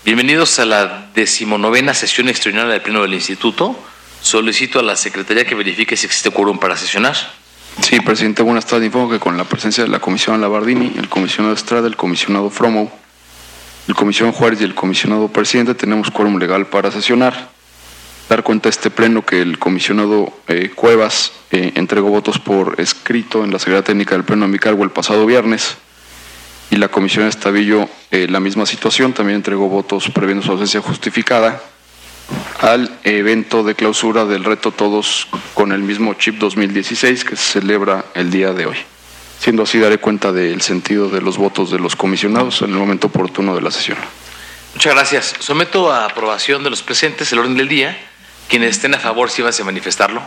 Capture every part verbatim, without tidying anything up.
Bienvenidos a la decimonovena sesión extraordinaria del Pleno del Instituto. Solicito a la Secretaría que verifique si existe quórum para sesionar. Sí, presidente, buenas tardes. Informo que con la presencia de la comisionada Labardini, el comisionado Estrada, el comisionado Fromo, el comisionado Juárez y el comisionado presidente tenemos quórum legal para sesionar. Dar cuenta a este pleno que el comisionado eh, Cuevas eh, entregó votos por escrito en la Secretaría Técnica del Pleno de mi cargo el pasado viernes, y la comisionada Estavillo eh, la misma situación, también entregó votos previendo su ausencia justificada al evento de clausura del reto Todos con el mismo chip dos mil dieciséis que se celebra el día de hoy. Siendo así, daré cuenta del sentido de los votos de los comisionados en el momento oportuno de la sesión. Muchas gracias. Someto a aprobación de los presentes el orden del día. Quienes estén a favor, sí van a manifestarlo.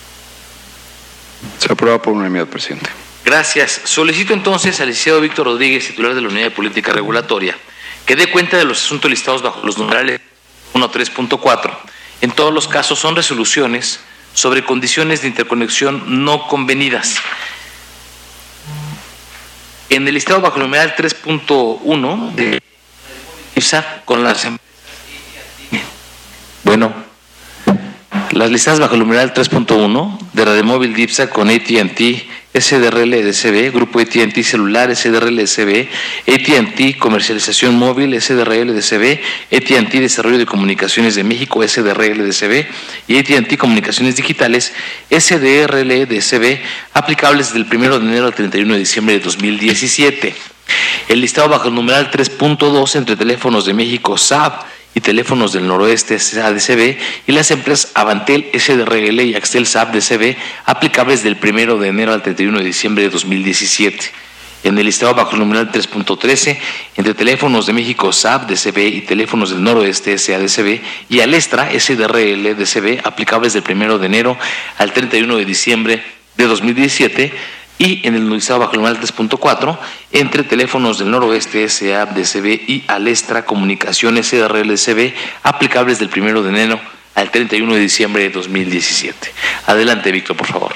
Se aprueba por unanimidad, presidente. Gracias. Solicito entonces al licenciado Víctor Rodríguez, titular de la Unidad de Política Regulatoria, que dé cuenta de los asuntos listados bajo los numerales uno punto tres punto cuatro. En todos los casos son resoluciones sobre condiciones de interconexión no convenidas. En el listado bajo el numeral tres punto uno de IPSA con las bueno, las listadas bajo el numeral tres punto uno de Rademóvil Dipsa con A T and T, S D R L D C B, Grupo A T and T Celular, S D R L D C B, A T and T Comercialización Móvil, S D R L D C B, A T and T Desarrollo de Comunicaciones de México, S D R L D C B, y A T and T Comunicaciones Digitales, S D R L D C B, aplicables del primero de enero al treinta y uno de diciembre de dos mil diecisiete. El listado bajo el numeral tres punto dos entre Teléfonos de México, S A B, y Teléfonos del Noroeste, S A D C B, y las empresas Avantel, S D R L y Axtel S A B D C B, aplicables del primero de enero al treinta y uno de diciembre de dos mil diecisiete. En el listado bajo el numeral tres punto trece, entre Teléfonos de México, S A B D C B, y Teléfonos del Noroeste, S A D C B, y Alestra, S D R L D C B, aplicables del primero de enero al treinta y uno de diciembre de dos mil diecisiete, y en el listado bajo el numeral tres punto cuatro, entre Teléfonos del Noroeste, S A B D C B, y Alestra Comunicación, S D R L D C B, aplicables del primero de enero al treinta y uno de diciembre de dos mil diecisiete. Adelante, Víctor, por favor.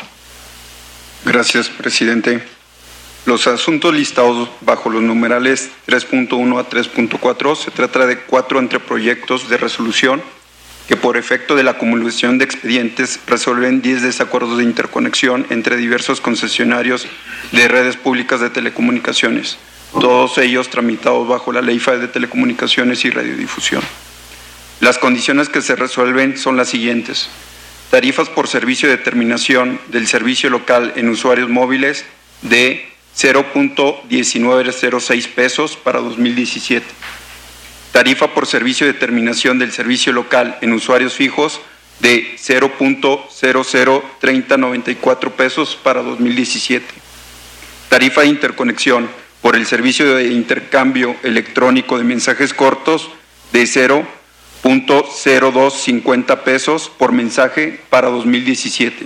Gracias, presidente. Los asuntos listados bajo los numerales tres punto uno a tres punto cuatro se trata de cuatro anteproyectos de resolución que por efecto de la acumulación de expedientes resuelven diez desacuerdos de interconexión entre diversos concesionarios de redes públicas de telecomunicaciones, todos ellos tramitados bajo la Ley Federal de Telecomunicaciones y Radiodifusión. Las condiciones que se resuelven son las siguientes: tarifas por servicio de terminación del servicio local en usuarios móviles de cero punto diecinueve cero seis pesos para dos mil diecisiete. Tarifa por servicio de terminación del servicio local en usuarios fijos de cero punto cero cero tres cero nueve cuatro pesos para dos mil diecisiete. Tarifa de interconexión por el servicio de intercambio electrónico de mensajes cortos de cero punto cero dos cincuenta pesos por mensaje para dos mil diecisiete.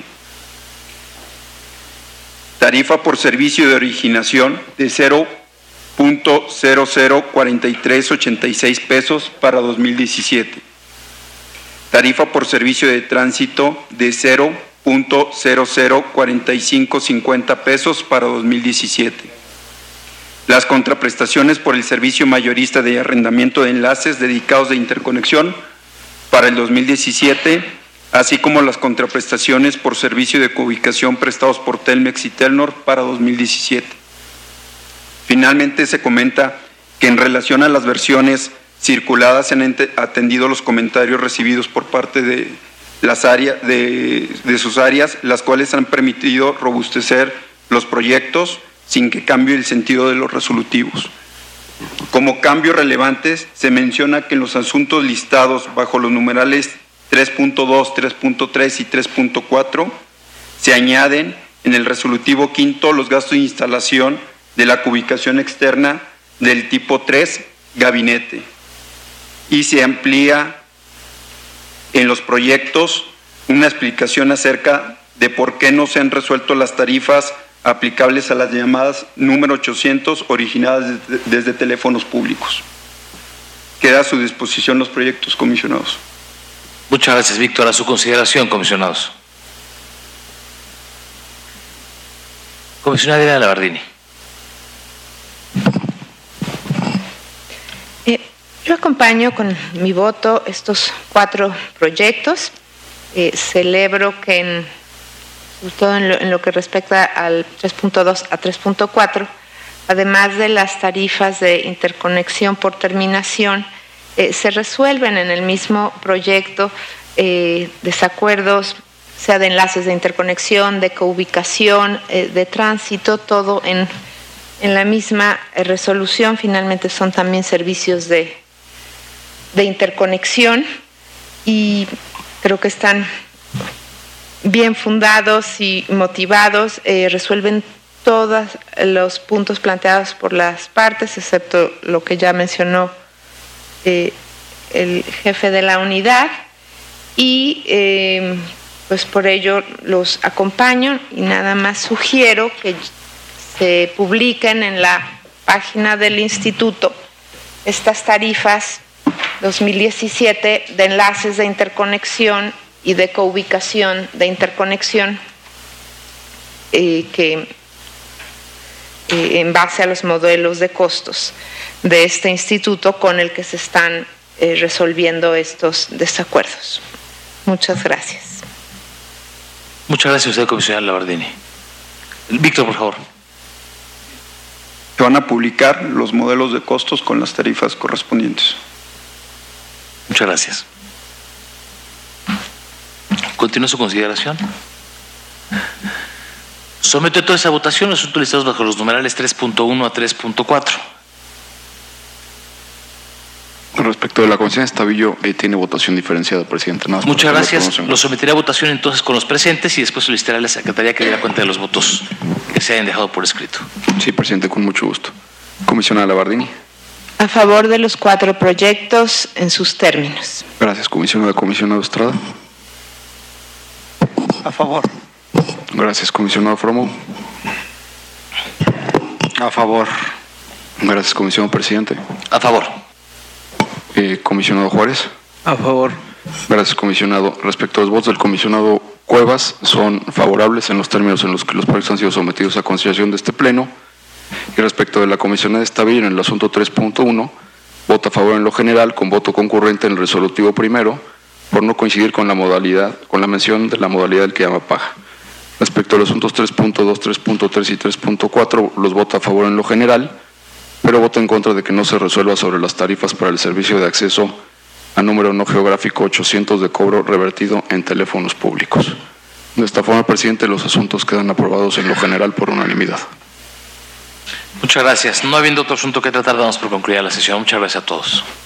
Tarifa por servicio de originación de cero punto cero cero cuatro tres ocho seis pesos para dos mil diecisiete. Tarifa por servicio de tránsito de cero punto cero cero cuatro cinco cincuenta pesos para dos mil diecisiete. Las contraprestaciones por el servicio mayorista de arrendamiento de enlaces dedicados de interconexión para el dos mil diecisiete, así como las contraprestaciones por servicio de coubicación prestados por Telmex y Telnor para dos mil diecisiete. Finalmente, se comenta que en relación a las versiones circuladas se han atendido los comentarios recibidos por parte de, las áreas, de, de sus áreas, las cuales han permitido robustecer los proyectos sin que cambie el sentido de los resolutivos. Como cambios relevantes, se menciona que en los asuntos listados bajo los numerales tres punto dos, tres punto tres y tres punto cuatro se añaden en el resolutivo quinto los gastos de instalación de la cubicación externa del tipo tres, gabinete, y se amplía en los proyectos una explicación acerca de por qué no se han resuelto las tarifas aplicables a las llamadas número ochocientos originadas desde, desde teléfonos públicos. Queda a su disposición los proyectos, comisionados. Muchas gracias, Víctor. A su consideración, comisionados. Comisionada Labardini. Eh, Yo acompaño con mi voto estos cuatro proyectos. Eh, celebro que, en, sobre todo en lo, en lo que respecta al tres punto dos a tres punto cuatro, además de las tarifas de interconexión por terminación, eh, se resuelven en el mismo proyecto eh, desacuerdos, sea de enlaces de interconexión, de coubicación, eh, de tránsito, todo en, en la misma eh, resolución. Finalmente son también servicios de, de interconexión y creo que están bien fundados y motivados, eh, resuelven todos los puntos planteados por las partes, excepto lo que ya mencionó eh, el jefe de la unidad, y eh, pues por ello los acompaño y nada más sugiero que se publiquen en la página del instituto estas tarifas dos mil diecisiete de enlaces de interconexión y de coubicación de interconexión eh, que eh, en base a los modelos de costos de este instituto con el que se están eh, resolviendo estos desacuerdos. Muchas gracias. Muchas gracias a usted, comisionada Labardini. Víctor, por favor. Se van a publicar los modelos de costos con las tarifas correspondientes. Muchas gracias. Continúa su consideración. Someto entonces a votación los asuntos listados bajo los numerales tres punto uno a tres punto cuatro. Respecto de la comisión Estavillo, eh, tiene votación diferenciada, presidente. Nada más Muchas para que gracias. conozcan. Lo someteré a votación entonces con los presentes y después solicitaré a la Secretaría que diera cuenta de los votos que se hayan dejado por escrito. Sí, presidente, con mucho gusto. Comisionada Labardini. A favor de los cuatro proyectos en sus términos. Gracias, comisionada. Comisionado Estrada. A favor. Gracias, comisionado Fromo. A favor. Gracias, comisionado presidente. A favor. Eh, comisionado Juárez. A favor. Gracias, comisionado. Respecto a los votos del comisionado Cuevas, son favorables en los términos en los que los proyectos han sido sometidos a consideración de este Pleno. Y respecto de la comisionada Estavillo, en el asunto tres punto uno, vota a favor en lo general, con voto concurrente en el resolutivo primero, por no coincidir con la modalidad, con la mención de la modalidad del que llama paga. Respecto a los asuntos tres punto dos, tres punto tres y tres punto cuatro, los vota a favor en lo general, pero vota en contra de que no se resuelva sobre las tarifas para el servicio de acceso a número no geográfico ochocientos de cobro revertido en teléfonos públicos. De esta forma, presidente, los asuntos quedan aprobados en lo general por unanimidad. Muchas gracias. No habiendo otro asunto que tratar, damos por concluida la sesión. Muchas gracias a todos.